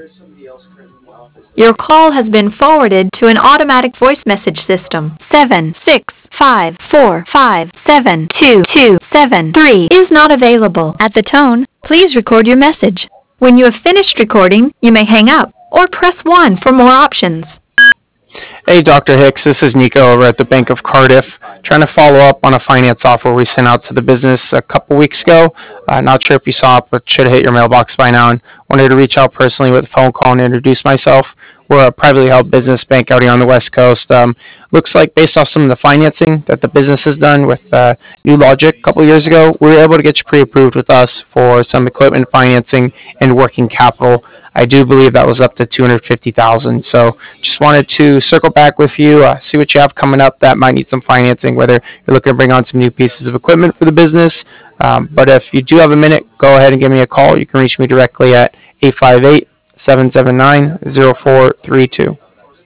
Your call has been forwarded to an automatic voice message system. 76545722273 is not available. At the tone, please record your message. When you have finished recording, you may hang up or press 1 for more options. Hey, Dr. Hicks, this is Nico over at the Bank of Cardiff, trying to follow up on a finance offer we sent out to the business a couple weeks ago. Not sure if you saw it, but should have hit your mailbox by now, and wanted to reach out personally with a phone call and introduce myself. We're a privately held business bank out here on the West Coast. Looks like based off some of the financing that the business has done with New Logic a couple years ago, we were able to get you pre-approved with us for some equipment financing and working capital. I do believe that was up to $250,000. So just wanted to circle back with you, see what you have coming up that might need some financing, whether you're looking to bring on some new pieces of equipment for the business. But if you do have a minute, go ahead and give me a call. You can reach me directly at 858-779-0432.